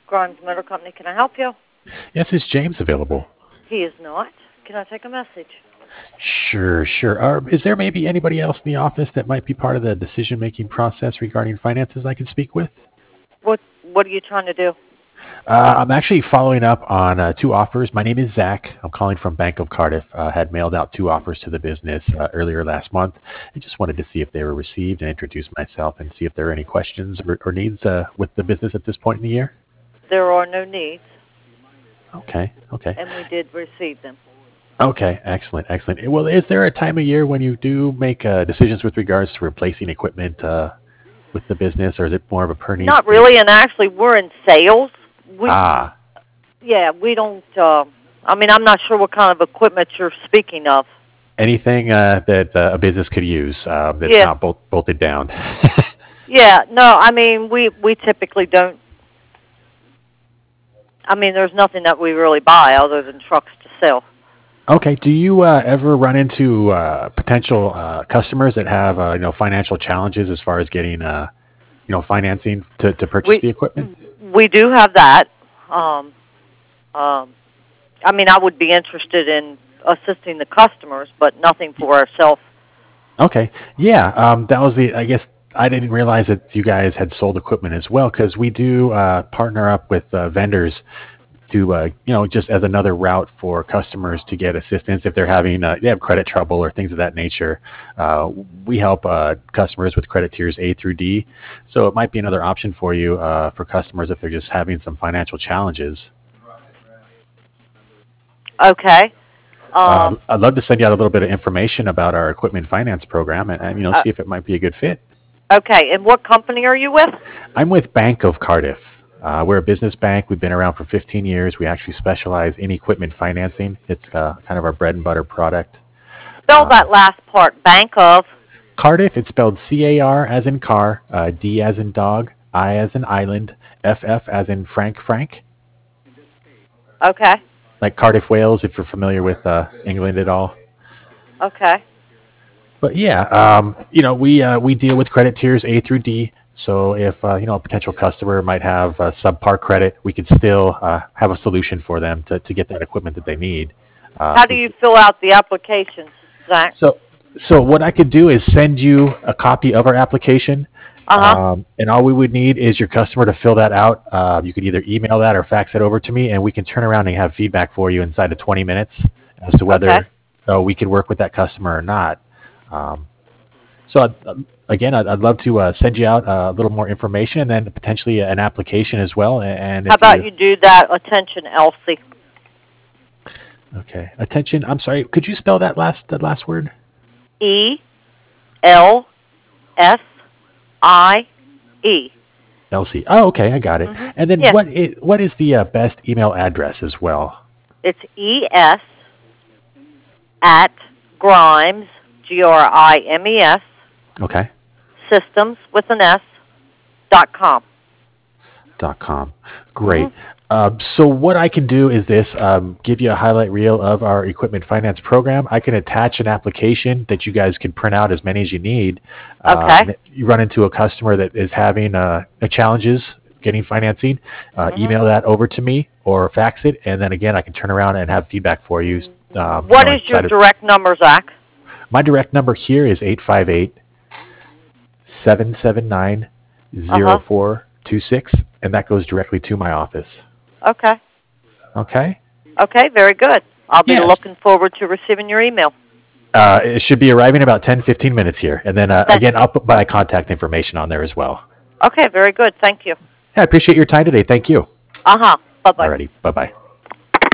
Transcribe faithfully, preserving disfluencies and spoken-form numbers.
Grimes Motor Company, can I help you? Yes, is James available? He is not. Can I take a message? Sure, sure. Uh, is there maybe anybody else in the office that might be part of the decision-making process regarding finances I can speak with? What What are you trying to do? Uh, I'm actually following up on uh, two offers. My name is Zach. I'm calling from Bank of Cardiff. Uh, had mailed out two offers to the business uh, earlier last month. I just wanted to see if they were received and introduce myself and see if there are any questions or, or needs uh, with the business at this point in the year. There are no needs, Okay, okay. and we did receive them. Okay, excellent, excellent. Well, is there a time of year when you do make uh, decisions with regards to replacing equipment uh, with the business, or is it more of a per needs Not basis? really, and actually, we're in sales. We, Ah, yeah, we don't. Uh, I mean, I'm not sure what kind of equipment you're speaking of. anything uh, that uh, a business could use um, that's Yeah, not bolt- bolted down. yeah. No, I mean, we we typically don't. I mean, there's nothing that we really buy other than trucks to sell. Okay. Do you uh, ever run into uh, potential uh, customers that have uh, you know financial challenges as far as getting uh, you know financing to, to purchase We the equipment? we do have that. Um, um, I mean, I would be interested in assisting the customers, but nothing for ourselves. Okay. Yeah. Um, that was the. I guess I didn't realize that you guys had sold equipment as well because we do uh, partner up with uh, vendors to uh, you know just as another route for customers to get assistance if they're having uh, they have credit trouble or things of that nature. Uh, we help uh, customers with credit tiers A through D, so it might be another option for you uh, for customers if they're just having some financial challenges. Okay. Uh, Um, I'd love to send you out a little bit of information about our equipment finance program and, and you know uh, see if it might be a good fit. okay. And what company are you with? I'm with Bank of Cardiff. Uh, we're a business bank. We've been around for fifteen years. We actually specialize in equipment financing. It's uh, kind of our bread and butter product. Spell Uh, that last part. Bank of. Cardiff, it's spelled C A R as in car, uh, D as in dog, I as in island, F F as in Frank Frank, Okay. like Cardiff, Wales, if you're familiar with uh, England at all. Okay. But yeah, um, you know, we uh, we deal with credit tiers A through D. So if uh, you know a potential customer might have uh, subpar credit, we could still uh, have a solution for them to, to get that equipment that they need. Uh, How do through, you fill out the application, Zach? so so what I could do is send you a copy of our application, Uh huh. um, and all we would need is your customer to fill that out. Uh, you could either email that or fax it over to me, and we can turn around and have feedback for you inside of twenty minutes as to Okay. whether uh, we could work with that customer or not. Um, So I'd, um, again, I'd, I'd love to uh, send you out uh, a little more information and then potentially an application as well. And How if about you, you do that? Attention, Elsie. okay, attention. I'm sorry. Could you spell that last that last word? E L S I E. L C. Oh, okay, I got it. Mhm. And then Yes. what is what is the uh, best email address as well? It's E S at Grimes, G R I M E S, Okay, systems with an S, dot com. dot com. Mm-hmm. Great. Um, so what I can do is this: um, give you a highlight reel of our equipment finance program. I can attach an application that you guys can print out as many as you need. Uh, Okay. and if you run into a customer that is having uh, challenges getting financing, uh, Mm-hmm. email that over to me or fax it, and then again I can turn around and have feedback for you. Um, you What know, is your inside of direct number, Zach? my direct number here is eight five eight, seven seven nine, zero Uh-huh. four two six, and that goes directly to my office. Okay. Okay. Okay, very good. I'll be Yes. looking forward to receiving your email. Uh, it should be arriving about ten fifteen minutes here. And then uh, That, again, I'll put my contact information on there as well. okay, very good. Thank you. Yeah, I appreciate your time today. Thank you. Uh-huh. Bye-bye. Alrighty. Bye bye.